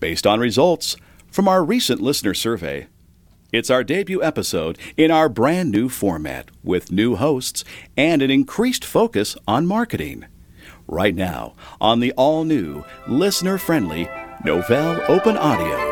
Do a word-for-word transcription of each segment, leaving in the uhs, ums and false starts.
based on results from our recent listener survey. It's our debut episode in our brand new format with new hosts and an increased focus on marketing. Right now on the all-new, listener-friendly Novell Open Audio.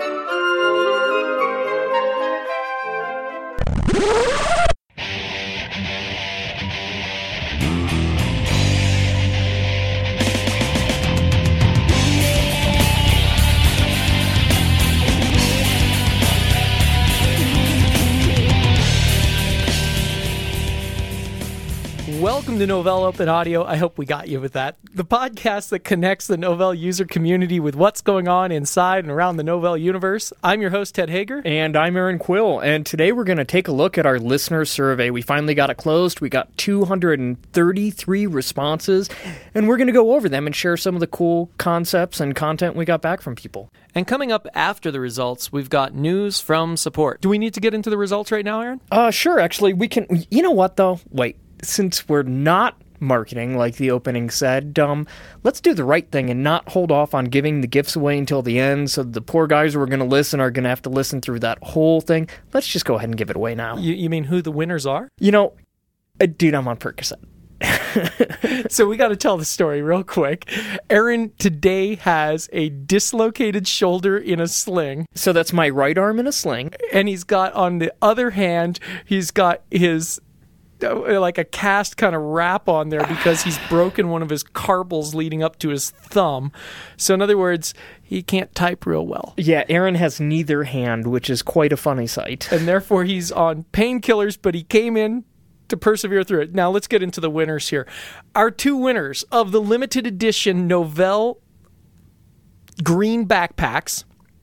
Welcome to Novell Open Audio. I hope we got you with that. The podcast that connects the Novell user community with what's going on inside and around the Novell universe. I'm your host, Ted Hager. And I'm Aaron Quill. And today we're going to take a look at our listener survey. We finally got it closed. We got two hundred thirty-three responses. And we're going to go over them and share some of the cool concepts and content we got back from people. And coming up after the results, we've got news from support. Do we need to get into the results right now, Aaron? Uh, sure. Actually, we can. You know what, though? Wait. Since we're not marketing, like the opening said, um, let's do the right thing and not hold off on giving the gifts away until the end, so the poor guys who are going to listen are going to have to listen through that whole thing. Let's just go ahead and give it away now. You, you mean who the winners are? You know, uh, dude, I'm on Percocet. So we got to tell the story real quick. Aaron today has a dislocated shoulder in a sling. So that's my right arm in a sling. And he's got, on the other hand, he's got his... like a cast kind of wrap on there because he's broken one of his carpals leading up to his thumb. So in other words, he can't type real well. Yeah, Aaron has neither hand, which is quite a funny sight. And therefore he's on painkillers, but he came in to persevere through it. Now let's get into the winners here. Our two winners of the limited edition Novell green backpacks.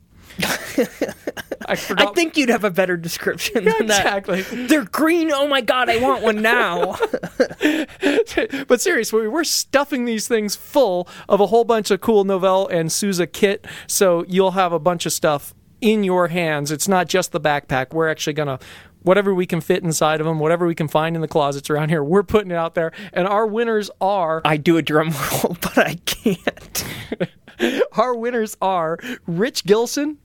I, I think you'd have a better description yeah, than that. Exactly. They're green. Oh my God, I want one now. But seriously, we're stuffing these things full of a whole bunch of cool Novell and Sousa kit, so you'll have a bunch of stuff in your hands. It's not just the backpack. We're actually going to, whatever we can fit inside of them, whatever we can find in the closets around here, we're putting it out there. And our winners are... I do a drum roll, but I can't. Our winners are Rich Gilson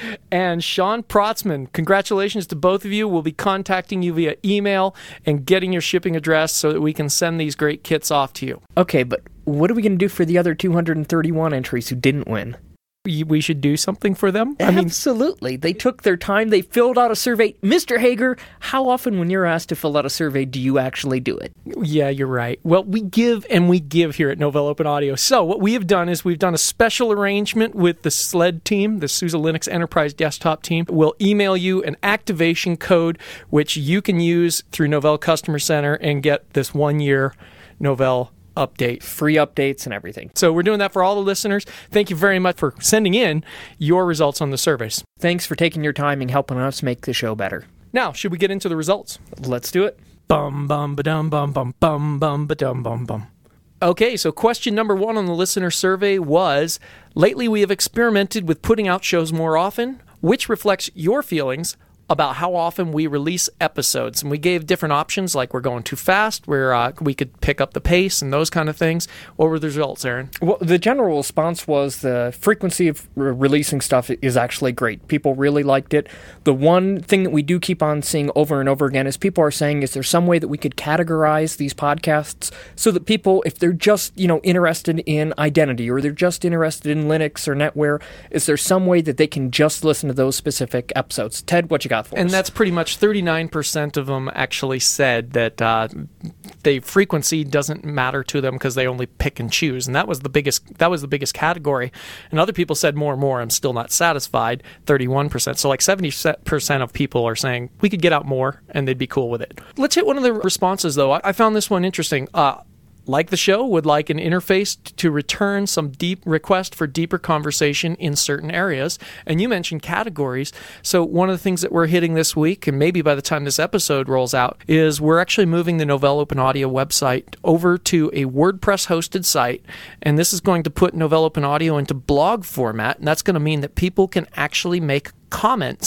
and Sean Protzman. Congratulations to both of you. We'll be contacting you via email and getting your shipping address so that we can send these great kits off to you. Okay, but what are we going to do for the other two hundred thirty-one entries who didn't win? We should do something for them? I mean, absolutely. They took their time. They filled out a survey. Mister Hager, how often when you're asked to fill out a survey do you actually do it? Yeah, you're right. Well, we give and we give here at Novell Open Audio. So what we have done is we've done a special arrangement with the SLED team, the SUSE Linux Enterprise Desktop team. We'll email you an activation code, which you can use through Novell Customer Center and get this one-year Novell update. Free updates and everything. So we're doing that for all the listeners. Thank you very much for sending in your results on the surveys. Thanks for taking your time and helping us make the show better. Now, should we get into the results? Let's do it. Bum, bum, ba-dum, bum, bum, bum, bum, ba-dum, bum, bum. Okay, so question number one on the listener survey was, lately we have experimented with putting out shows more often, which reflects your feelings about how often we release episodes. And we gave different options, like we're going too fast, where uh, we could pick up the pace and those kind of things. What were the results, Aaron? Well, the general response was the frequency of re- releasing stuff is actually great. People really liked it. The one thing that we do keep on seeing over and over again is people are saying, is there some way that we could categorize these podcasts so that people, if they're just, you know, interested in identity or they're just interested in Linux or NetWare, is there some way that they can just listen to those specific episodes? Ted, what you got? And that's pretty much thirty-nine percent of them actually said that uh, the frequency doesn't matter to them because they only pick and choose, and that was the biggest that was the biggest category. And other people said more and more. I'm still not satisfied. thirty-one percent. So like seventy percent of people are saying we could get out more and they'd be cool with it. Let's hit one of the responses though. I, I found this one interesting. Uh, Like the show, would like an interface to return some deep request for deeper conversation in certain areas. And you mentioned categories. So one of the things that we're hitting this week, and maybe by the time this episode rolls out, is we're actually moving the Novell Open Audio website over to a WordPress-hosted site. And this is going to put Novell Open Audio into blog format. And that's going to mean that people can actually make comments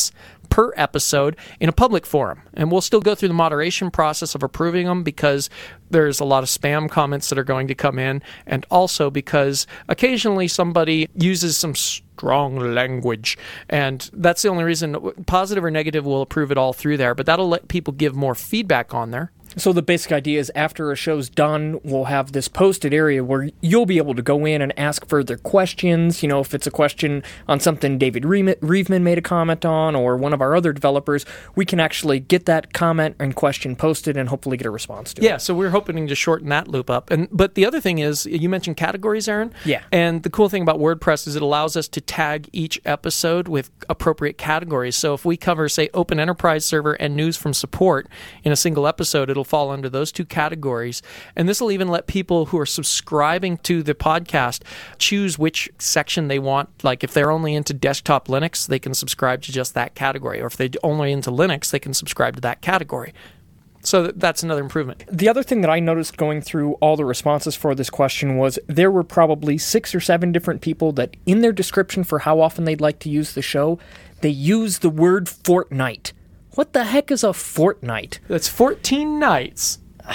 per episode in a public forum. And we'll still go through the moderation process of approving them because there's a lot of spam comments that are going to come in, and also because occasionally somebody uses some strong language, and that's the only reason. Positive or negative, we'll approve it all through there, but that'll let people give more feedback on there. So the basic idea is after a show's done, we'll have this posted area where you'll be able to go in and ask further questions. You know, if it's a question on something David Reevman made a comment on or one of our other developers, we can actually get that comment and question posted and hopefully get a response to it. Yeah, so we're hoping to shorten that loop up. And But the other thing is, you mentioned categories, Aaron. Yeah. And the cool thing about WordPress is it allows us to tag each episode with appropriate categories. So if we cover, say, Open Enterprise Server and news from support in a single episode, it'll fall under those two categories. And this will even let people who are subscribing to the podcast choose which section they want. Like if they're only into desktop Linux, they can subscribe to just that category. Or if they're only into Linux, they can subscribe to that category. So that's another improvement. The other thing that I noticed going through all the responses for this question was there were probably six or seven different people that in their description for how often they'd like to use the show, they use the word fortnight. What the heck is a fortnight? That's fourteen nights.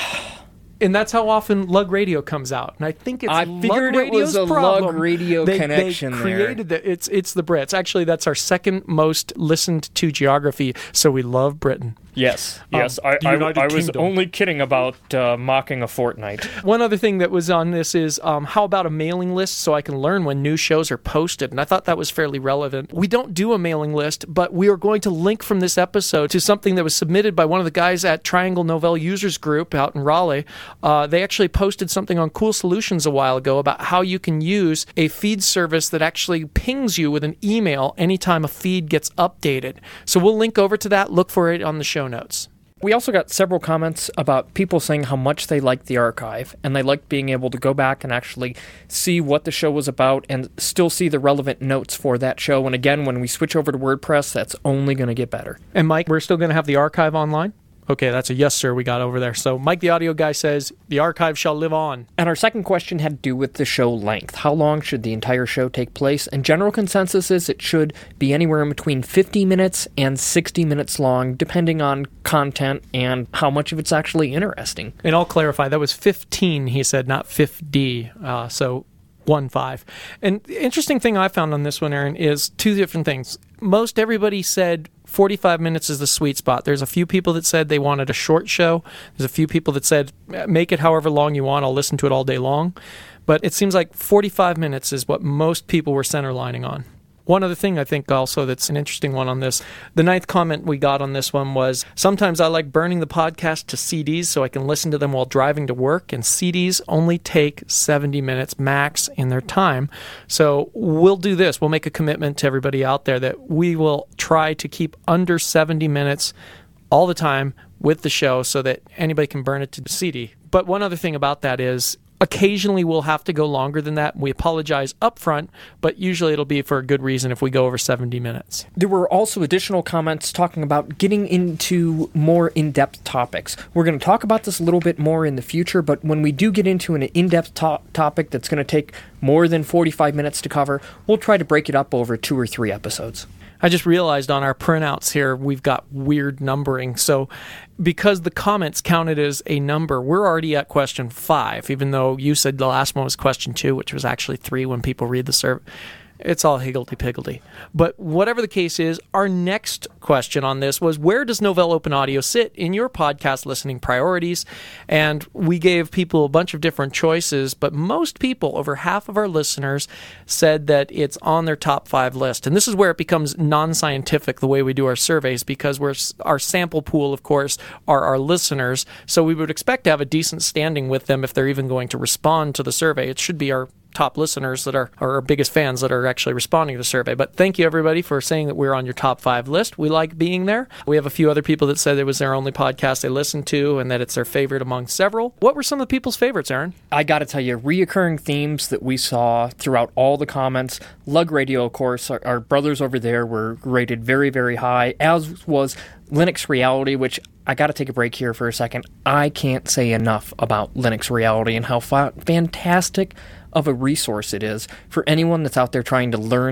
And that's how often Lug Radio comes out. And I think it's I Lug figured it Radio's was a problem. Lug Radio they, connection they there. created the, it's, it's the Brits. Actually, that's our second most listened to geography, so we love Britain. Yes, yes. Um, I, the I, United I was Kingdom. only kidding about uh, mocking a fortnight. One other thing that was on this is um, how about a mailing list so I can learn when new shows are posted? And I thought that was fairly relevant. We don't do a mailing list, but we are going to link from this episode to something that was submitted by one of the guys at Triangle Novell Users Group out in Raleigh. Uh, they actually posted something on Cool Solutions a while ago about how you can use a feed service that actually pings you with an email anytime a feed gets updated. So we'll link over to that. Look for it on the show notes. We also got several comments about people saying how much they liked the archive, and they liked being able to go back and actually see what the show was about and still see the relevant notes for that show. And again, when we switch over to WordPress, that's only going to get better. And Mike, we're still going to have the archive online? Okay, that's a yes, sir, we got over there. So Mike, the audio guy, says the archive shall live on. And our second question had to do with the show length. How long should the entire show take place? And general consensus is it should be anywhere in between fifty minutes and sixty minutes long, depending on content and how much of it's actually interesting. And I'll clarify, that was fifteen, he said, not fifty. Uh, so one five. And the interesting thing I found on this one, Aaron, is two different things. Most everybody said forty-five minutes is the sweet spot. There's a few people that said they wanted a short show. There's a few people that said, make it however long you want. I'll listen to it all day long. But it seems like forty-five minutes is what most people were centerlining on. One other thing I think also that's an interesting one on this, the ninth comment we got on this one was, sometimes I like burning the podcast to C Ds so I can listen to them while driving to work, and C Ds only take seventy minutes max in their time. So we'll do this. We'll make a commitment to everybody out there that we will try to keep under seventy minutes all the time with the show so that anybody can burn it to C D. But one other thing about that is, occasionally we'll have to go longer than that. We apologize up front, but usually it'll be for a good reason if we go over seventy minutes. There were also additional comments talking about getting into more in-depth topics. We're going to talk about this a little bit more in the future, but when we do get into an in-depth to- topic that's going to take more than forty-five minutes to cover, we'll try to break it up over two or three episodes. I just realized on our printouts here, we've got weird numbering. So because the comments counted as a number, we're already at question five, even though you said the last one was question two, which was actually three when people read the survey. It's all higgledy-piggledy. But whatever the case is, our next question on this was, where does Novell Open Audio sit in your podcast listening priorities? And we gave people a bunch of different choices, but most people, over half of our listeners, said that it's on their top five list. And this is where it becomes non-scientific, the way we do our surveys, because we're, our sample pool, of course, are our listeners. So we would expect to have a decent standing with them if they're even going to respond to the survey. It should be our top listeners that are, are our biggest fans that are actually responding to the survey. But thank you, everybody, for saying that we're on your top five list. We like being there. We have a few other people that said it was their only podcast they listened to and that it's their favorite among several. What were some of the people's favorites, Aaron? I got to tell you, reoccurring themes that we saw throughout all the comments. Lug Radio, of course, our, our brothers over there were rated very, very high, as was Linux Reality, which I got to take a break here for a second. I can't say enough about Linux Reality and how fa- fantastic of a resource it is for anyone that's out there trying to learn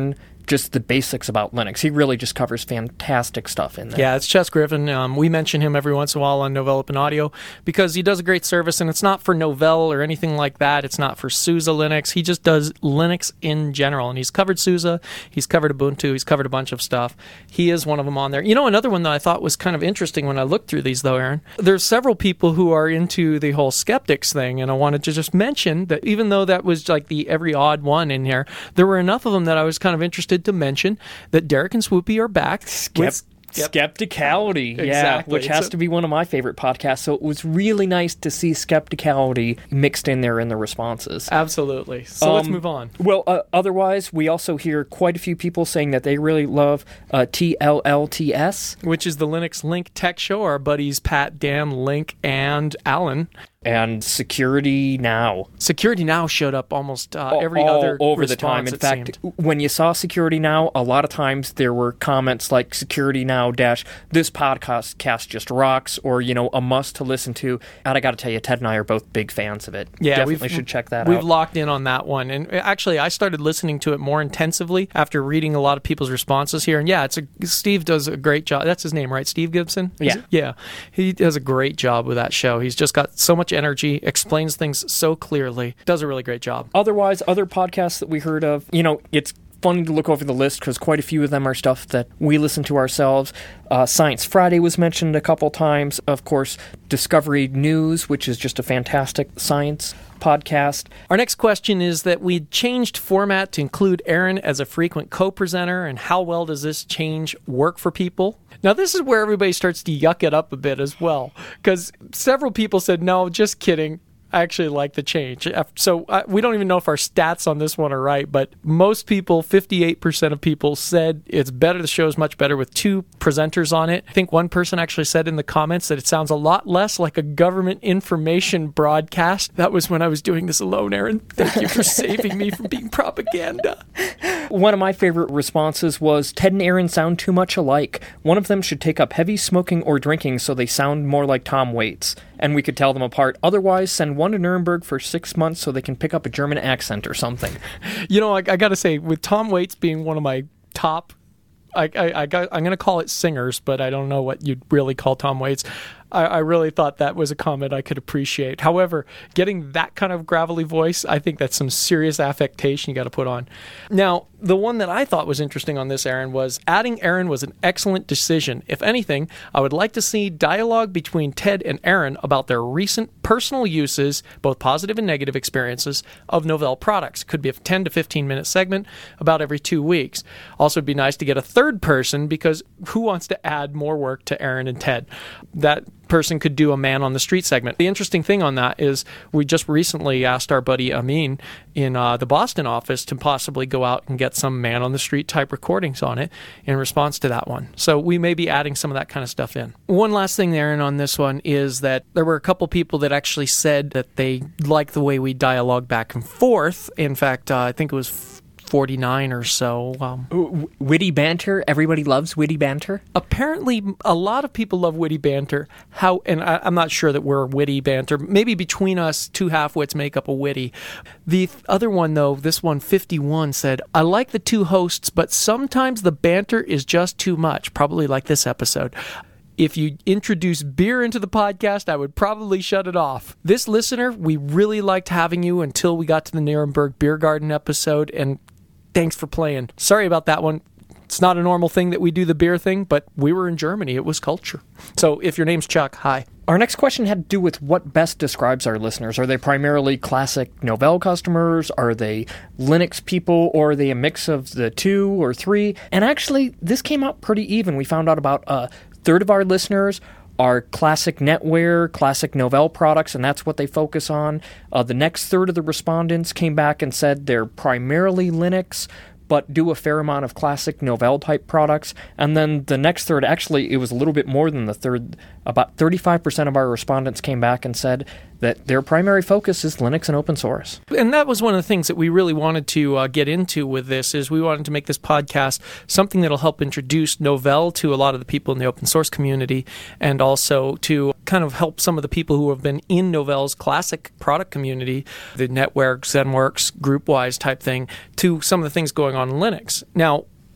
just the basics about Linux. He really just covers fantastic stuff in there. Yeah, it's Chess Griffin. Um, we mention him every once in a while on Novell Open Audio because he does a great service, and it's not for Novell or anything like that. It's not for SUSE Linux. He just does Linux in general, and he's covered SUSE, he's covered Ubuntu, he's covered a bunch of stuff. He is one of them on there. You know, another one that I thought was kind of interesting when I looked through these, though, Aaron, there's several people who are into the whole skeptics thing, and I wanted to just mention that even though that was like the every odd one in here, there were enough of them that I was kind of interested to mention that Derek and Swoopy are back. Skep- with Skepticality, yeah, Exactly. which has So- to be one of my favorite podcasts. So it was really nice to see Skepticality mixed in there in the responses. Absolutely. So let's Um, move on. Well, uh, otherwise, we also hear quite a few people saying that they really love uh, T L L T S. Which is the Linux Link Tech Show. Our buddies Pat, Dan, Link, and Alan. And Security Now. Security Now showed up almost uh, every all other over the time. response, In it fact, seemed. when you saw Security Now, a lot of times there were comments like Security Now dash this podcast cast just rocks, or you know, a must to listen to. And I got to tell you, Ted and I are both big fans of it. Yeah, Definitely we've, should check that we've out. We've locked in on that one, and actually, I started listening to it more intensively after reading a lot of people's responses here. And yeah, it's a Steve does a great job. That's his name, right? Steve Gibson. Is Yeah, it? yeah. He does a great job with that show. He's just got so much energy, explains things so clearly, does a really great job. Otherwise, other podcasts that we heard of, you know, it's funny to look over the list because quite a few of them are stuff that we listen to ourselves. Uh, Science Friday was mentioned a couple times. Of course, Discovery News, which is just a fantastic science podcast. Our next question is that we changed format to include Aaron as a frequent co-presenter, and how well does this change work for people? Now, this is where everybody starts to yuck it up a bit as well, because several people said, no, just kidding. I actually like the change. So uh, we don't even know if our stats on this one are right, but most people, fifty-eight percent of people said it's better. The show is much better with two presenters on it. I think one person actually said in the comments that it sounds a lot less like a government information broadcast. That was when I was doing this alone, Aaron. Thank you for saving me from being propaganda. One of my favorite responses was, Ted and Aaron sound too much alike. One of them should take up heavy smoking or drinking so they sound more like Tom Waits. And we could tell them apart. Otherwise, send one to Nuremberg for six months so they can pick up a German accent or something. You know, I, I got to say, with Tom Waits being one of my top, I, I, I got, I'm going to call it singers, but I don't know what you'd really call Tom Waits. I, I really thought that was a comment I could appreciate. However, getting that kind of gravelly voice, I think that's some serious affectation you got to put on. Now, the one that I thought was interesting on this, Aaron, was adding Aaron was an excellent decision. If anything, I would like to see dialogue between Ted and Aaron about their recent personal uses, both positive and negative experiences, of Novell products. Could be a ten to fifteen minute segment about every two weeks. Also, it'd be nice to get a third person, because who wants to add more work to Aaron and Ted? That person could do a man on the street segment. The interesting thing on that is we just recently asked our buddy Amin in uh, the Boston office to possibly go out and get some man on the street type recordings on it in response to that one. So we may be adding some of that kind of stuff in. One last thing, Aaron, on this one is that there were a couple people that actually said that they like the way we dialogue back and forth. In fact, uh, I think it was forty-nine or so. Um, W- witty banter. Everybody loves witty banter. apparently, a lot of people love witty banter. How? And I, I'm not sure that we're witty banter. Maybe between us, two half-wits make up a witty. The th- other one, though, this one, fifty-one, said, I like the two hosts, but sometimes the banter is just too much. Probably like this episode. If you introduce beer into the podcast, I would probably shut it off. This listener, we really liked having you until we got to the Nuremberg Beer Garden episode, and thanks for playing. Sorry about that one. It's not a normal thing that we do the beer thing, but we were in Germany. It was culture. So if your name's Chuck, hi. Our next question had to do with what best describes our listeners. Are they primarily classic Novell customers? Are they Linux people? Or are they a mix of the two or three? And actually, this came out pretty even. We found out about a third of our listeners are classic NetWare, classic Novell products, and that's what they focus on. Uh, the next third of the respondents came back and said they're primarily Linux, but do a fair amount of classic Novell-type products. And then the next third, actually, it was a little bit more than the third. About thirty-five percent of our respondents came back and said that their primary focus is Linux and open source. And that was one of the things that we really wanted to uh, get into with this, is we wanted to make this podcast something that'll help introduce Novell to a lot of the people in the open source community, and also to kind of help some of the people who have been in Novell's classic product community, the NetWare, ZenWorks, GroupWise type thing, to some of the things going on in Linux. Now,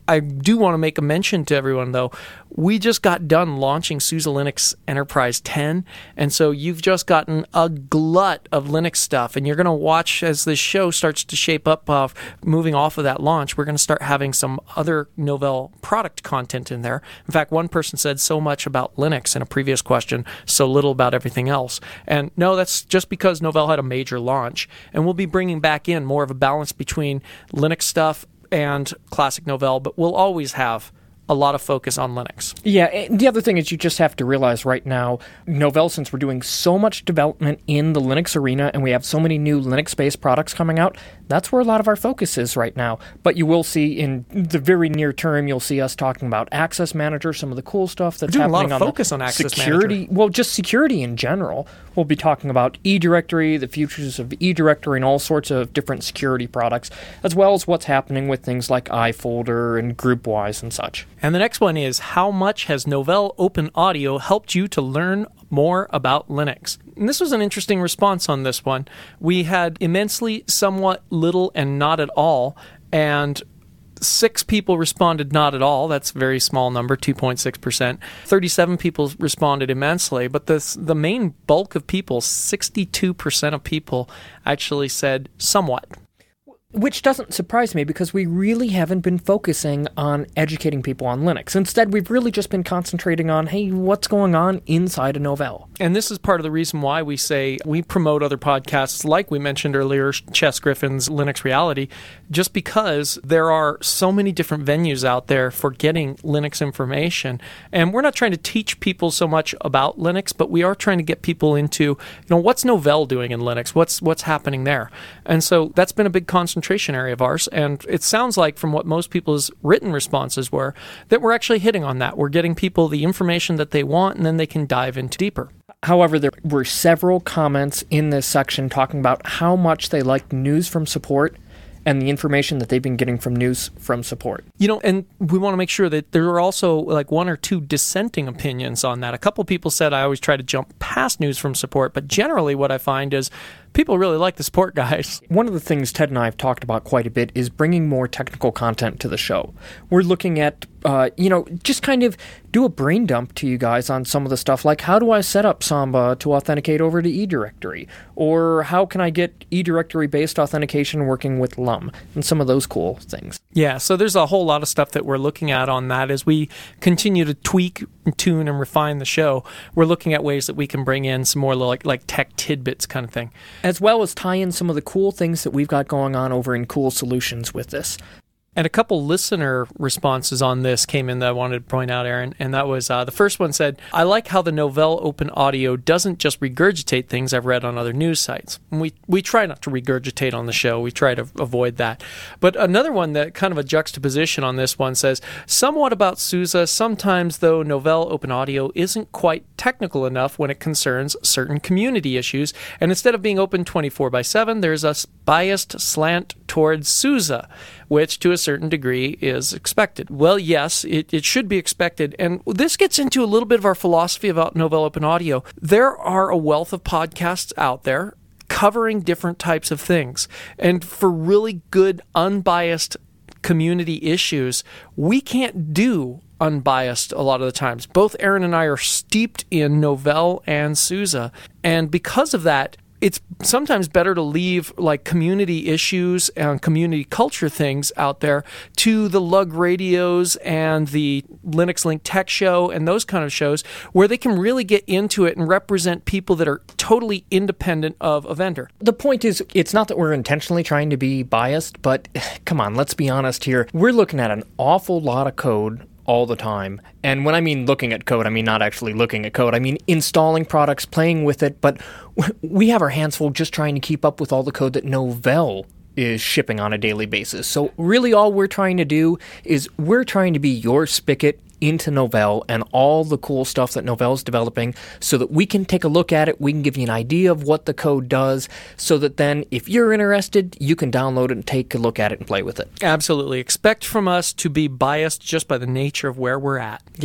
I do want to make a mention to everyone, though. We just got done launching SUSE Linux Enterprise ten, and so you've just gotten a glut of Linux stuff, and you're going to watch as this show starts to shape up, uh, moving off of that launch. We're going to start having some other Novell product content in there. In fact, one person said so much about Linux in a previous question, so little about everything else. And no, that's just because Novell had a major launch, and we'll be bringing back in more of a balance between Linux stuff and classic Novell, but we'll always have a lot of focus on Linux. Yeah, and the other thing is you just have to realize right now, Novell, since we're doing so much development in the Linux arena and we have so many new Linux-based products coming out, that's where a lot of our focus is right now. But you will see in the very near term, you'll see us talking about Access Manager, some of the cool stuff that's we're doing happening a lot of on focus on Access security. Manager. Well, just security in general. We'll be talking about eDirectory, the futures of eDirectory, and all sorts of different security products, as well as what's happening with things like iFolder and GroupWise and such. And the next one is, how much has Novell Open Audio helped you to learn more about Linux? And this was an interesting response on this one. We had immensely, somewhat, little, and not at all. And six people responded not at all. That's a very small number, two point six percent. thirty-seven people responded immensely. But the, the main bulk of people, sixty-two percent of people, actually said somewhat. Which doesn't surprise me because we really haven't been focusing on educating people on Linux. Instead, we've really just been concentrating on, hey, what's going on inside a Novell? And this is part of the reason why we say we promote other podcasts like we mentioned earlier, Chess Griffin's Linux Reality, just because there are so many different venues out there for getting Linux information. And we're not trying to teach people so much about Linux, but we are trying to get people into, you know, what's Novell doing in Linux? What's what's happening there? And so that's been a big concentration area of ours, and it sounds like from what most people's written responses were that we're actually hitting on that. We're getting people the information that they want, and then they can dive into deeper. However, there were several comments in this section talking about how much they liked news from support and the information that they've been getting from news from support. You know, and we want to make sure that there are also like one or two dissenting opinions on that. A couple people said I always try to jump past news from support, but generally what I find is people really like the support guys. One of the things Ted and I have talked about quite a bit is bringing more technical content to the show. We're looking at, uh, you know, just kind of do a brain dump to you guys on some of the stuff, like how do I set up Samba to authenticate over to eDirectory? Or how can I get eDirectory-based authentication working with L U M? And some of those cool things. Yeah, so there's a whole lot of stuff that we're looking at on that as we continue to tweak, tune, and refine the show. We're looking at ways that we can bring in some more like, like tech tidbits kind of thing. As well as tie in some of the cool things that we've got going on over in Cool Solutions with this. And a couple listener responses on this came in that I wanted to point out, Aaron, and that was, uh, the first one said, I like how the Novell Open Audio doesn't just regurgitate things I've read on other news sites. And we, we try not to regurgitate on the show. We try to avoid that. But another one that kind of a juxtaposition on this one says, somewhat about SUSE, sometimes though Novell Open Audio isn't quite technical enough when it concerns certain community issues, and instead of being open twenty-four by seven, there's a biased slant towards SUSE, which to a certain degree is expected. Well, yes, it, it should be expected. And this gets into a little bit of our philosophy about Novell Open Audio. There are a wealth of podcasts out there covering different types of things. And for really good, unbiased community issues, we can't do unbiased a lot of the times. Both Aaron and I are steeped in Novell and SUSE. And because of that, it's sometimes better to leave like community issues and community culture things out there to the Lug Radios and the Linux Link Tech Show and those kind of shows where they can really get into it and represent people that are totally independent of a vendor. The point is, it's not that we're intentionally trying to be biased, but come on, let's be honest here. We're looking at an awful lot of code all the time. And when I mean looking at code, I mean not actually looking at code. I mean installing products, playing with it, but we have our hands full just trying to keep up with all the code that Novell is shipping on a daily basis. So really all we're trying to do is we're trying to be your spigot into Novell and all the cool stuff that Novell's developing so that we can take a look at it, we can give you an idea of what the code does, so that then if you're interested, you can download it and take a look at it and play with it. Absolutely. Expect from us to be biased just by the nature of where we're at. Yeah.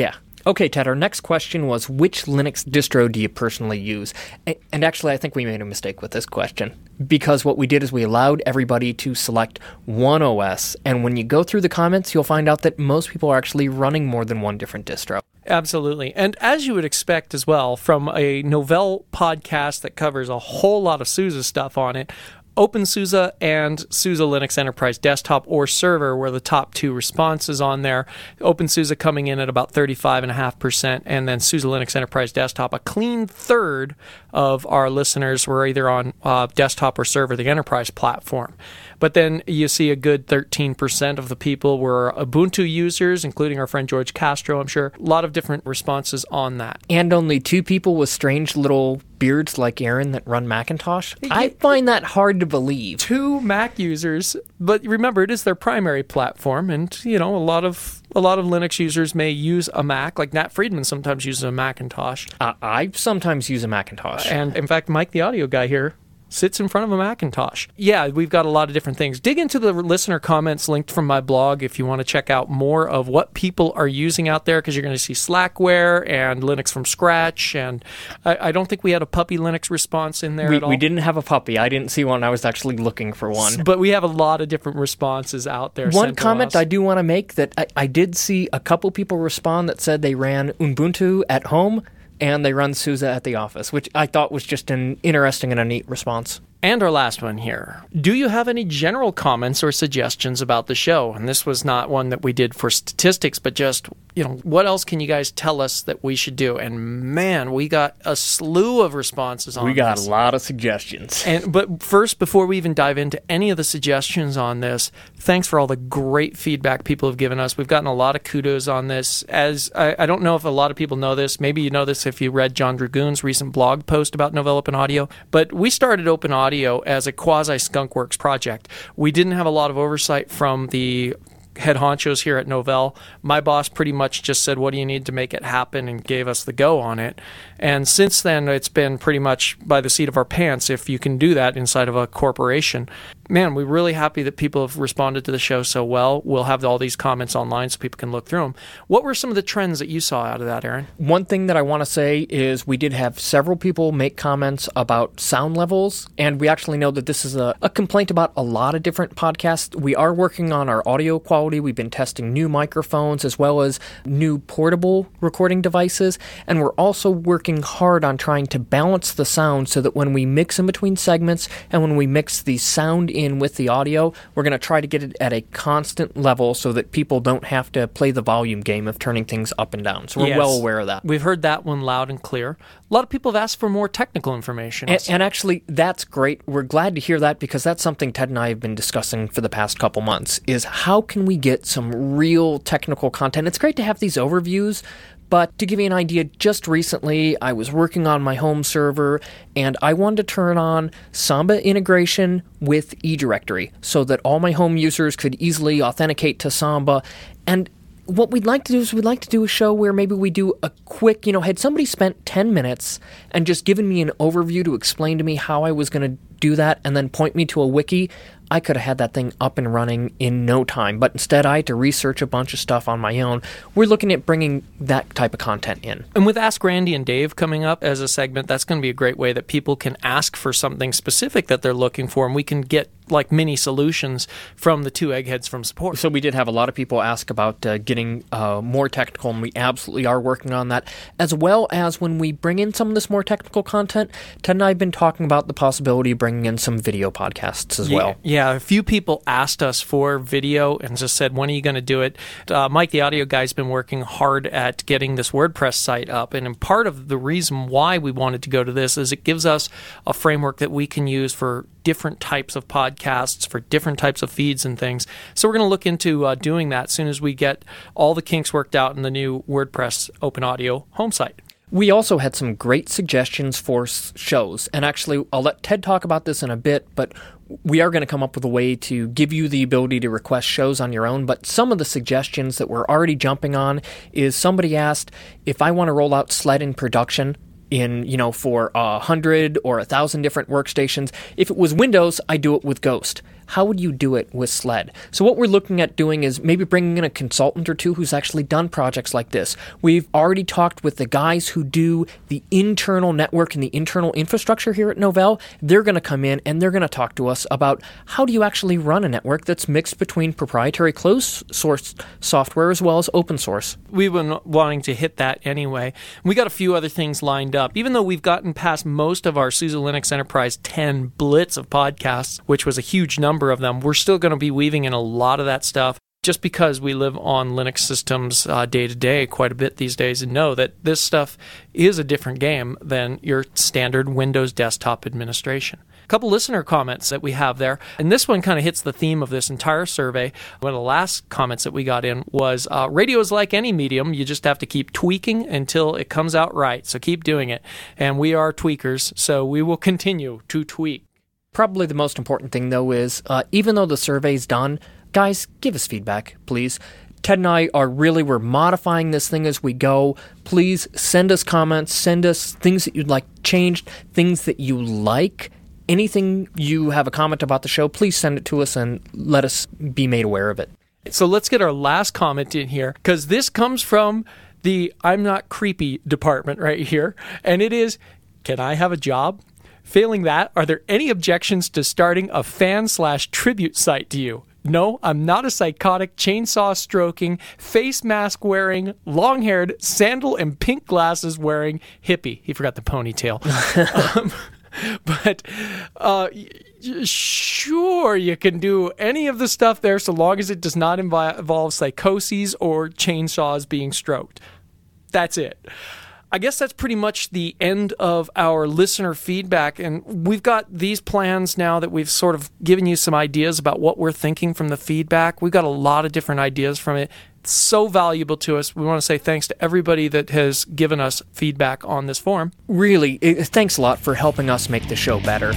Okay, Ted, our next question was, which Linux distro do you personally use? And actually, I think we made a mistake with this question, because what we did is we allowed everybody to select one O S, and when you go through the comments, you'll find out that most people are actually running more than one different distro. Absolutely. And as you would expect as well, from a Novell podcast that covers a whole lot of SUSE stuff on it, OpenSUSE and SUSE Linux Enterprise Desktop or Server were the top two responses on there. OpenSUSE coming in at about thirty-five point five percent, and then SUSE Linux Enterprise Desktop, a clean third of our listeners were either on uh, desktop or server, the enterprise platform. But then you see a good thirteen percent of the people were Ubuntu users, including our friend George Castro, I'm sure. A lot of different responses on that. And only two people with strange little beards like Aaron that run Macintosh. I find that hard to believe. Two Mac users, but remember, it is their primary platform, and you know, a lot of a lot of Linux users may use a Mac, like Nat Friedman sometimes uses a Macintosh. Uh, I sometimes use a Macintosh. And in fact, Mike, the audio guy here, sits in front of a Macintosh. Yeah, we've got a lot of different things. Dig into the listener comments linked from my blog if you want to check out more of what people are using out there, because you're going to see Slackware and Linux from scratch. And I, I don't think we had a Puppy Linux response in there we, at all. We didn't have a puppy. I didn't see one. I was actually looking for one. But we have a lot of different responses out there. One comment I do want to make that I, I did see a couple people respond that said they ran Ubuntu at home and they run SUSE at the office, which I thought was just an interesting and a neat response. And our last one here. Do you have any general comments or suggestions about the show? And this was not one that we did for statistics, but just, you know, what else can you guys tell us that we should do? And man, we got a slew of responses on this. We got this. A lot of suggestions. And but first, before we even dive into any of the suggestions on this, thanks for all the great feedback people have given us. We've gotten a lot of kudos on this. As I, I don't know if a lot of people know this. Maybe you know this if you read John Dragoon's recent blog post about Novell Open Audio. But we started Open Audio as a quasi-Skunkworks project. We didn't have a lot of oversight from the head honchos here at Novell. My boss pretty much just said, what do you need to make it happen, and gave us the go on it. And since then, it's been pretty much by the seat of our pants if you can do that inside of a corporation. Man, we're really happy that people have responded to the show so well. We'll have all these comments online so people can look through them. What were some of the trends that you saw out of that, Aaron? One thing that I want to say is we did have several people make comments about sound levels, and we actually know that this is a, a complaint about a lot of different podcasts. We are working on our audio quality. We've been testing new microphones as well as new portable recording devices, and we're also working hard on trying to balance the sound so that when we mix in between segments and when we mix the sound in with the audio, we're going to try to get it at a constant level so that people don't have to play the volume game of turning things up and down. So we're yes. well aware of that. We've heard that one loud and clear. A lot of people have asked for more technical information. And, and actually, that's great. We're glad to hear that, because that's something Ted and I have been discussing for the past couple months, is how can we get some real technical content? It's great to have these overviews, but to give you an idea, just recently I was working on my home server and I wanted to turn on Samba integration with eDirectory so that all my home users could easily authenticate to Samba. And what we'd like to do is we'd like to do a show where maybe we do a quick, you know, had somebody spent ten minutes and just given me an overview to explain to me how I was going to do that and then point me to a wiki, I could have had that thing up and running in no time. But instead, I had to research a bunch of stuff on my own. We're looking at bringing that type of content in. And with Ask Randy and Dave coming up as a segment, that's going to be a great way that people can ask for something specific that they're looking for, and we can get like mini solutions from the two eggheads from support. So we did have a lot of people ask about uh, getting uh, more technical, and we absolutely are working on that, as well as when we bring in some of this more technical content. Ted and I have been talking about the possibility of bringing in some video podcasts as yeah, well. Yeah, a few people asked us for video and just said, when are you going to do it? Uh, Mike, the audio guy, has been working hard at getting this WordPress site up, and part of the reason why we wanted to go to this is it gives us a framework that we can use for different types of podcasts, for different types of feeds and things. So we're going to look into uh, doing that as soon as we get all the kinks worked out in the new WordPress Open Audio home site. We also had some great suggestions for shows, and actually I'll let Ted talk about this in a bit, but we are going to come up with a way to give you the ability to request shows on your own. But some of the suggestions that we're already jumping on is somebody asked, if I want to roll out Sled in production, in, you know, for a hundred or a thousand different workstations. If it was Windows, I do it with Ghost. How would you do it with SLED? So what we're looking at doing is maybe bringing in a consultant or two who's actually done projects like this. We've already talked with the guys who do the internal network and the internal infrastructure here at Novell. They're going to come in and they're going to talk to us about how do you actually run a network that's mixed between proprietary closed source software as well as open source. We've been wanting to hit that anyway. We got a few other things lined up. Even though we've gotten past most of our SUSE Linux Enterprise ten blitz of podcasts, which was a huge number of them, we're still going to be weaving in a lot of that stuff just because we live on Linux systems uh, day to day quite a bit these days and know that this stuff is a different game than your standard Windows desktop administration. A couple listener comments that we have there, and this one kind of hits the theme of this entire survey. One of the last comments that we got in was, uh, radio is like any medium, you just have to keep tweaking until it comes out right, so keep doing it. And we are tweakers, so we will continue to tweak. Probably the most important thing, though, is uh, even though the survey's done, guys, give us feedback, please. Ted and I are really, we're modifying this thing as we go. Please send us comments, send us things that you'd like changed, things that you like. Anything you have a comment about the show, please send it to us and let us be made aware of it. So let's get our last comment in here, because this comes from the I'm Not Creepy department right here, and it is, can I have a job? Failing that, are there any objections to starting a fan slash tribute site to you? No, I'm not a psychotic, chainsaw stroking, face mask wearing, long haired, sandal and pink glasses wearing hippie. He forgot the ponytail. um, but uh, sure, you can do any of the stuff there so long as it does not invi- involve psychoses or chainsaws being stroked. That's it. I guess that's pretty much the end of our listener feedback, and we've got these plans now that we've sort of given you some ideas about what we're thinking from the feedback. We've got a lot of different ideas from it. It's so valuable to us. We want to say thanks to everybody that has given us feedback on this forum. Really, it, thanks a lot for helping us make the show better.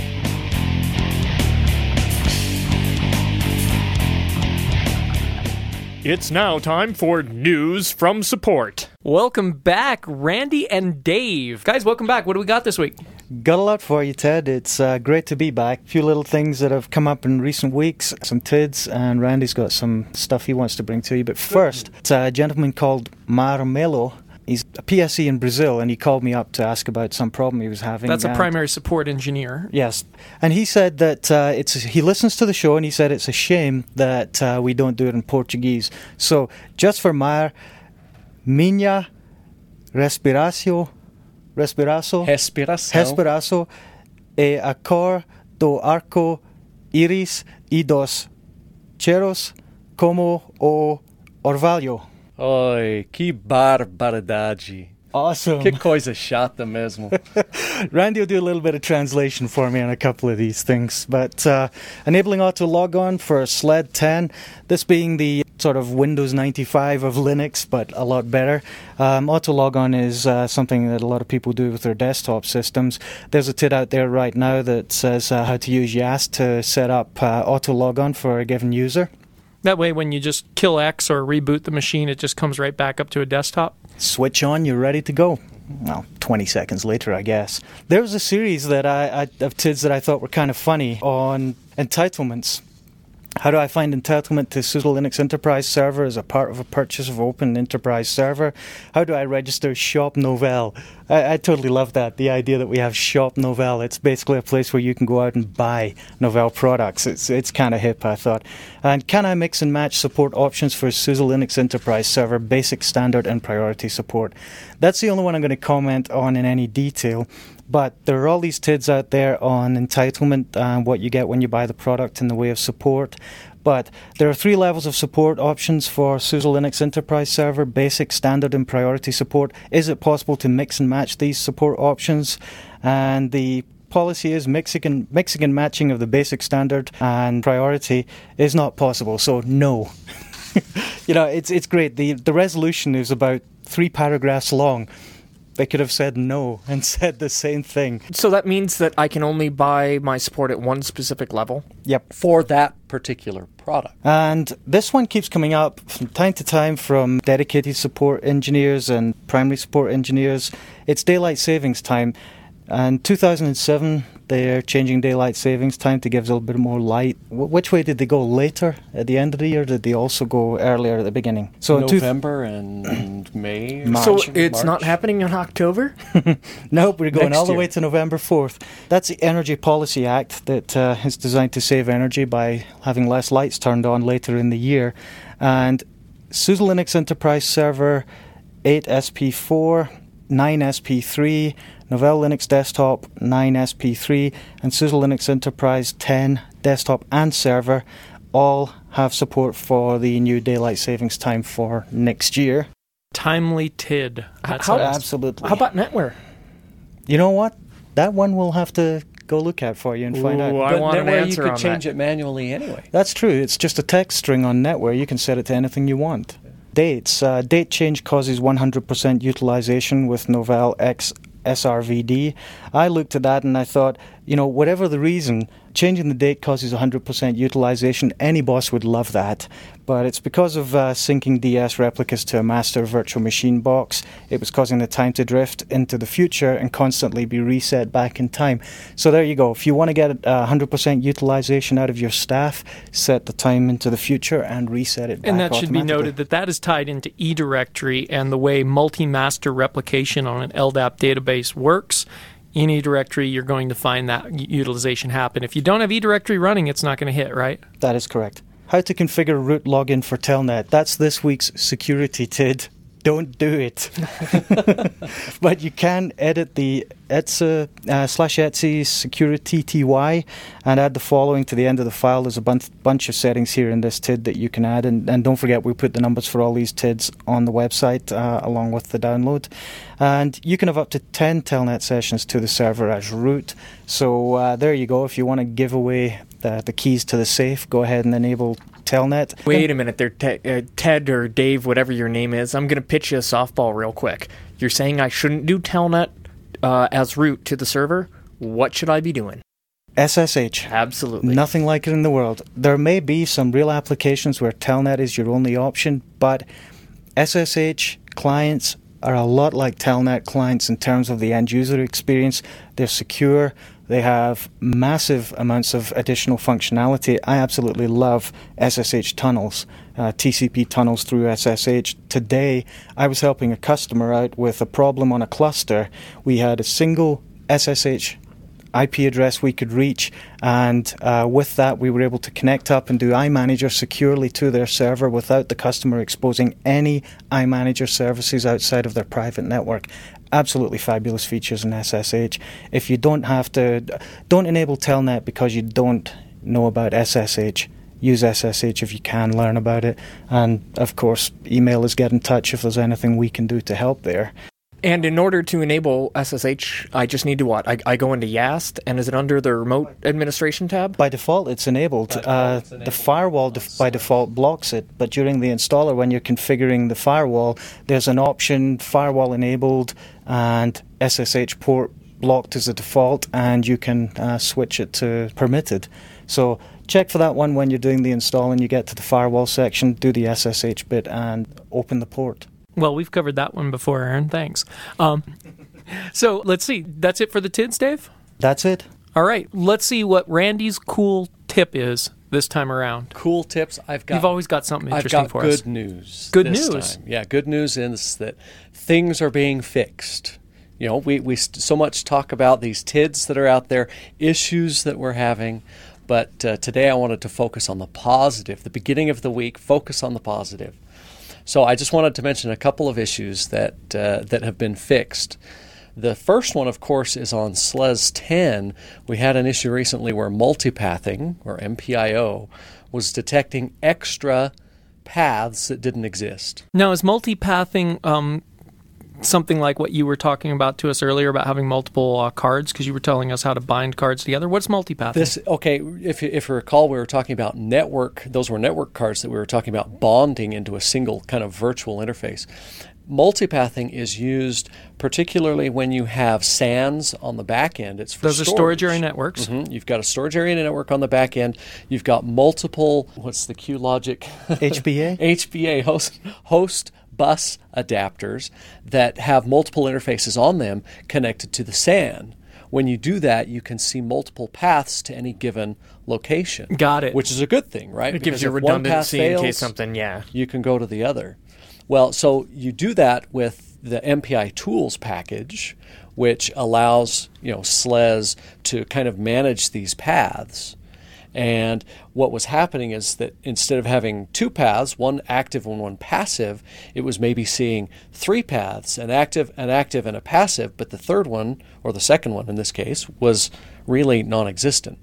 It's now time for News from Support. Welcome back, Randy and Dave. Guys, welcome back. What do we got this week? Got a lot for you, Ted. It's uh, great to be back. A few little things that have come up in recent weeks, some tids, and Randy's got some stuff he wants to bring to you. But first, it's a gentleman called Marmelo. He's a P S E in Brazil, and he called me up to ask about some problem he was having. That's a and primary support engineer. Yes. And he said that uh, it's he listens to the show, and he said it's a shame that uh, we don't do it in Portuguese. So, just for Mar, minha respiração, respiração, respiração, respiração é a cor do arco-íris e dos cheiros como o orvalho. Oi, que barbaridade. Awesome. Que coisa chata mesmo. Randy will do a little bit of translation for me on a couple of these things. But uh, enabling auto logon for SLED ten, this being the sort of Windows ninety-five of Linux, but a lot better. Um, auto logon is uh, something that a lot of people do with their desktop systems. There's a T I D out there right now that says uh, how to use Yast to set up uh, auto logon for a given user. That way, when you just kill X or reboot the machine, it just comes right back up to a desktop. Switch on, you're ready to go. Well, twenty seconds later, I guess. There was a series that I, I of T I Ds that I thought were kind of funny on entitlements. How do I find entitlement to SUSE Linux Enterprise Server as a part of a purchase of Open Enterprise Server? How do I register Shop Novell? I, I totally love that, the idea that we have Shop Novell. It's basically a place where you can go out and buy Novell products. It's it's kind of hip, I thought. And can I mix and match support options for SUSE Linux Enterprise Server, Basic, Standard, and Priority support? That's the only one I'm going to comment on in any detail. But there are all these T I Ds out there on entitlement and what you get when you buy the product in the way of support. But there are three levels of support options for SUSE Linux Enterprise Server, Basic, Standard, and Priority support. Is it possible to mix and match these support options? And the policy is mixing and, mixing and matching of the Basic, Standard, and Priority is not possible, so no. You know, it's it's great. The, the resolution is about three paragraphs long. They could have said no and said the same thing. So that means that I can only buy my support at one specific level? Yep. For that particular product. And this one keeps coming up from time to time from dedicated support engineers and primary support engineers. It's daylight savings time. And two thousand seven, they're changing daylight savings time to give us a little bit more light. W- which way did they go? Later at the end of the year? Did they also go earlier at the beginning? So November and, and May? March. So it's March? not happening in October? Nope, we're going Next all the year. way to November fourth. That's the Energy Policy Act that uh, is designed to save energy by having less lights turned on later in the year. And SUSE Linux Enterprise Server eight S P four, nine S P three, Novell Linux Desktop nine S P three, and SUSE Linux Enterprise ten Desktop and Server all have support for the new daylight savings time for next year. Timely T I D. That's How- it. Absolutely. How about NetWare? You know what? That one we'll have to go look at for you and find Ooh, out. I But want an NetWare, answer you could on change that. it manually anyway. That's true. It's just a text string on NetWare. You can set it to anything you want. Dates. Uh, date change causes one hundred percent utilization with Novell X S R V D. I looked at that and I thought, you know, whatever the reason, changing the date causes one hundred percent utilization. Any boss would love that. But it's because of uh, syncing D S replicas to a master virtual machine box. It was causing the time to drift into the future and constantly be reset back in time. So there you go. If you want to get uh, one hundred percent utilization out of your staff, set the time into the future and reset it back And that should be automatically. noted that that is tied into eDirectory and the way multi-master replication on an L D A P database works. In eDirectory, you're going to find that u- utilization happen. If you don't have eDirectory running, it's not going to hit, right? That is correct. How to configure root login for Telnet. That's this week's security T I D. Don't do it. But you can edit the Etsy, uh, slash Etsy security T Y and add the following to the end of the file. There's a bunch, bunch of settings here in this T I D that you can add. And, and don't forget, we put the numbers for all these T I Ds on the website uh, along with the download. And you can have up to ten Telnet sessions to the server as root. So uh, there you go. If you want to give away the, the keys to the safe, go ahead and enable Telnet. Wait a minute there, Te- uh, Ted or Dave, whatever your name is. I'm going to pitch you a softball real quick. You're saying I shouldn't do Telnet uh, as root to the server? What should I be doing? S S H. Absolutely. Nothing like it in the world. There may be some real applications where Telnet is your only option, but S S H clients are a lot like Telnet clients in terms of the end user experience. They're secure. They have massive amounts of additional functionality. I absolutely love S S H tunnels, uh, T C P tunnels through S S H. Today, I was helping a customer out with a problem on a cluster. We had a single S S H I P address we could reach, and uh, with that we were able to connect up and do iManager securely to their server without the customer exposing any iManager services outside of their private network. Absolutely fabulous features in S S H. If you don't have to, don't enable Telnet because you don't know about S S H. Use S S H if you can, learn about it, and of course email us, get in touch if there's anything we can do to help there. And in order to enable S S H, I just need to what? I, I go into YAST, and is it under the remote administration tab? By default, it's enabled. By default, uh, it's enabled. The firewall def- by default blocks it, but during the installer, when you're configuring the firewall, there's an option, firewall enabled, and S S H port blocked as a default, and you can uh, switch it to permitted. So check for that one when you're doing the install and you get to the firewall section, do the S S H bit, and open the port. Well, we've covered that one before, Aaron. Thanks. Um, so let's see. That's it for the T I Ds, Dave? That's it. All right. Let's see what Randy's cool tip is this time around. Cool tips. I've got. You've always got something I've interesting got for good us. news. Good this news? time. Yeah, good news is that things are being fixed. You know, we we st- so much talk about these T I Ds that are out there, issues that we're having, but uh, today I wanted to focus on the positive. The beginning of the week, focus on the positive. So I just wanted to mention a couple of issues that uh, that have been fixed. The first one, of course, is on S L E S ten. We had an issue recently where multipathing, or M P I O, was detecting extra paths that didn't exist. Now, is multipathing um, something like what you were talking about to us earlier about having multiple uh, cards, because you were telling us how to bind cards together. What's multipathing? This okay. If if you recall, we were talking about network. Those were network cards that we were talking about bonding into a single kind of virtual interface. Multipathing is used particularly when you have S A Ns on the back end. It's for Those storage. are storage area networks. Mm-hmm. You've got a storage area network on the back end. You've got multiple, what's the QLogic? H B A? H B A, host, host bus adapters that have multiple interfaces on them connected to the S A N. When you do that, you can see multiple paths to any given location. Got it. Which is a good thing, right? It gives Because you if one path redundancy in fails, case something, yeah. you can go to the other. Well, so you do that with the M P I tools package, which allows, you know, S L E S to kind of manage these paths. And what was happening is that instead of having two paths, one active and one passive, it was maybe seeing three paths, an active, an active, and a passive, but the third one, or the second one in this case, was really non-existent.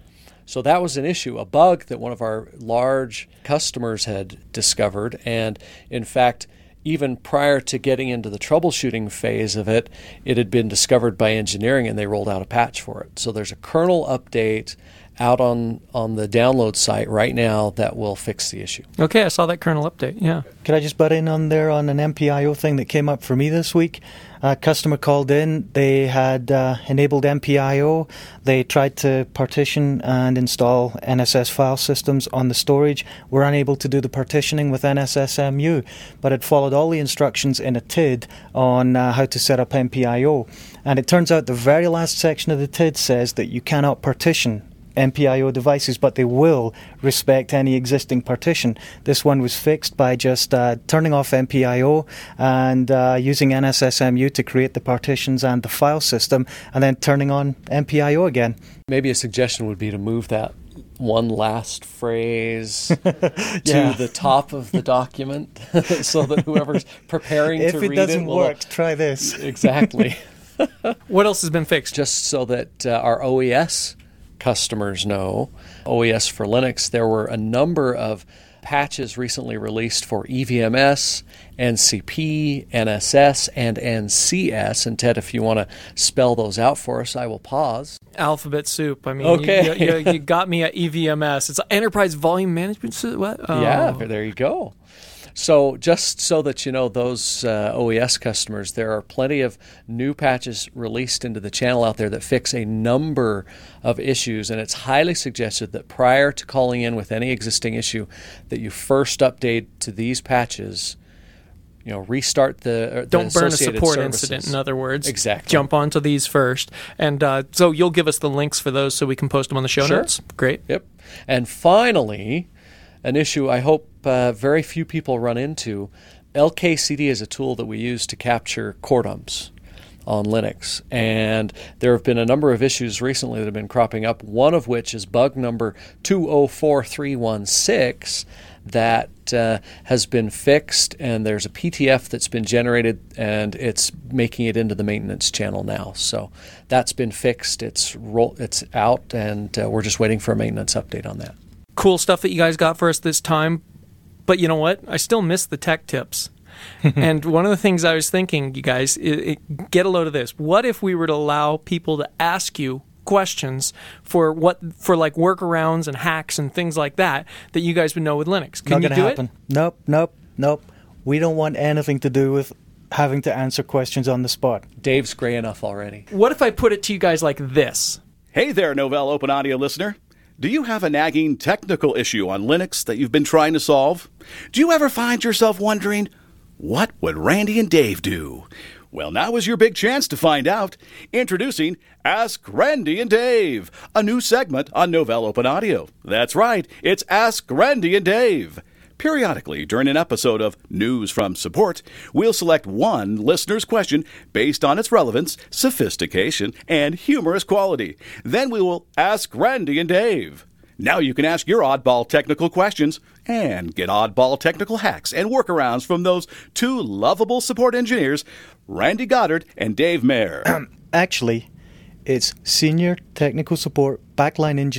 So that was an issue, a bug that one of our large customers had discovered. And in fact, even prior to getting into the troubleshooting phase of it, it had been discovered by engineering and they rolled out a patch for it. So there's a kernel update out on, on the download site right now that will fix the issue. Okay, I saw that kernel update, yeah. Could I just butt in on there on an M P I O thing that came up for me this week? A customer called in. They had uh, enabled M P I O. They tried to partition and install N S S file systems on the storage. Were unable to do the partitioning with N S S M U, but had followed all the instructions in a T I D on uh, how to set up M P I O. And it turns out the very last section of the T I D says that you cannot partition M P I O devices, but they will respect any existing partition. This one was fixed by just uh, turning off M P I O and uh, using N S S M U to create the partitions and the file system, and then turning on M P I O again. Maybe a suggestion would be to move that one last phrase to Yeah. the top of the document so that whoever's preparing If to it read doesn't it will... work, try this. Exactly. What else has been fixed? Just so that uh, our O E S customers know, O E S for Linux, there were a number of patches recently released for E V M S, N C P, N S S, and N C S. And Ted, if you want to spell those out for us, I will pause. Alphabet soup. I mean, Okay. you, you, you got me at E V M S. It's Enterprise Volume Management System. What? Oh. Yeah, there you go. So just so that you know, those uh, O E S customers, there are plenty of new patches released into the channel out there that fix a number of issues, and it's highly suggested that prior to calling in with any existing issue, that you first update to these patches, you know, restart the, the Don't burn a associated support services. incident, in other words. Exactly. Jump onto these first. And uh, so you'll give us the links for those so we can post them on the show Sure. notes? Great. Yep. And finally, an issue I hope uh, very few people run into. L K C D is a tool that we use to capture core dumps on Linux. And there have been a number of issues recently that have been cropping up, one of which is bug number two oh four three one six that uh, has been fixed, and there's a P T F that's been generated, and it's making it into the maintenance channel now. So that's been fixed. It's ro- it's out, and uh, we're just waiting for a maintenance update on that. Cool stuff that you guys got for us this time. But you know what? I still miss the tech tips. And one of the things I was thinking, you guys, it, it, get a load of this. What if we were to allow people to ask you questions for what for like workarounds and hacks and things like that that you guys would know with Linux? Can Not you gonna do happen. it? Nope, nope, nope. We don't want anything to do with having to answer questions on the spot. Dave's gray enough already. What if I put it to you guys like this? Hey there, Novell Open Audio listener. Do you have a nagging technical issue on Linux that you've been trying to solve? Do you ever find yourself wondering, what would Randy and Dave do? Well, now is your big chance to find out. Introducing Ask Randy and Dave, a new segment on Novell Open Audio. That's right, it's Ask Randy and Dave. Periodically, during an episode of News from Support, we'll select one listener's question based on its relevance, sophistication, and humorous quality. Then we will ask Randy and Dave. Now you can ask your oddball technical questions and get oddball technical hacks and workarounds from those two lovable support engineers, Randy Goddard and Dave Mayer. Actually, it's Senior Technical Support Backline Engineer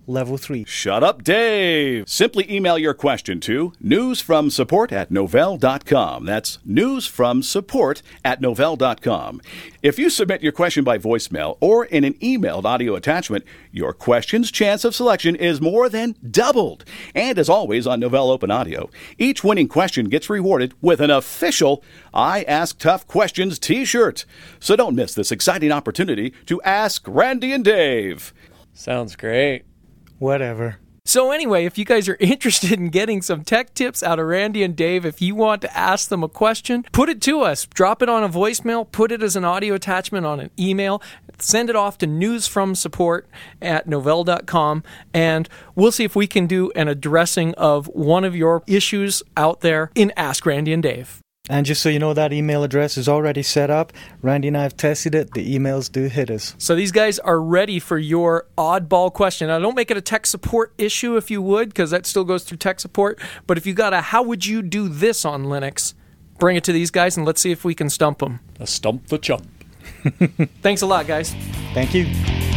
Level three. Shut up, Dave! Simply email your question to newsfromsupport at novell dot com. That's newsfromsupport at novell dot com. If you submit your question by voicemail or in an emailed audio attachment, your question's chance of selection is more than doubled. And as always on Novell Open Audio, each winning question gets rewarded with an official I Ask Tough Questions t-shirt. So don't miss this exciting opportunity to ask Randy and Dave. Sounds great. Whatever. So anyway, if you guys are interested in getting some tech tips out of Randy and Dave, if you want to ask them a question, put it to us. Drop it on a voicemail, put it as an audio attachment on an email, send it off to newsfromsupport at novell dot com, and we'll see if we can do an addressing of one of your issues out there in Ask Randy and Dave. And just so you know, that email address is already set up. Randy and I have tested it. The emails do hit us. So these guys are ready for your oddball question. Now, don't make it a tech support issue if you would, because that still goes through tech support. But if you got a how would you do this on Linux, bring it to these guys and let's see if we can stump them. A stump the chump. Thanks a lot, guys. Thank you.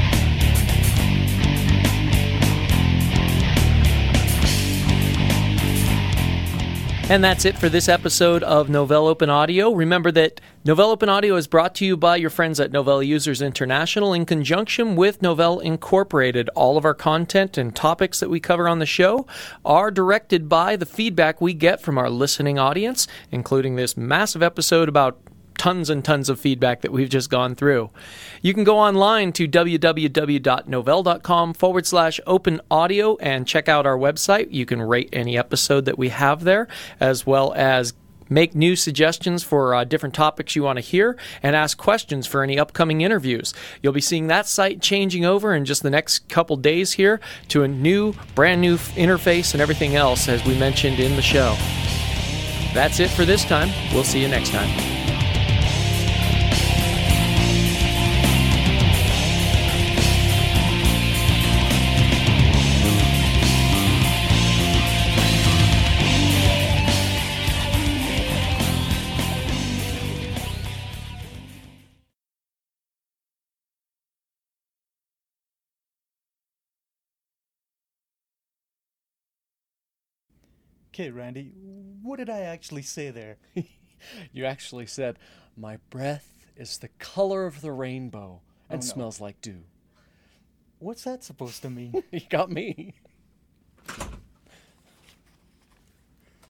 And that's it for this episode of Novell Open Audio. Remember that Novell Open Audio is brought to you by your friends at Novell Users International in conjunction with Novell Incorporated. All of our content and topics that we cover on the show are directed by the feedback we get from our listening audience, including this massive episode about tons and tons of feedback that we've just gone through. You can go online to www.novell.com forward slash open audio and check out our website. You can rate any episode that we have there, as well as make new suggestions for uh, different topics you want to hear, and ask questions for any upcoming interviews. You'll be seeing that site changing over in just the next couple days here to a new, brand new interface and everything else, as we mentioned in the show. That's it for this time. We'll see you next time. Okay, Randy, what did I actually say there? You actually said, my breath is the color of the rainbow and Oh, no. smells like dew. What's that supposed to mean? You got me.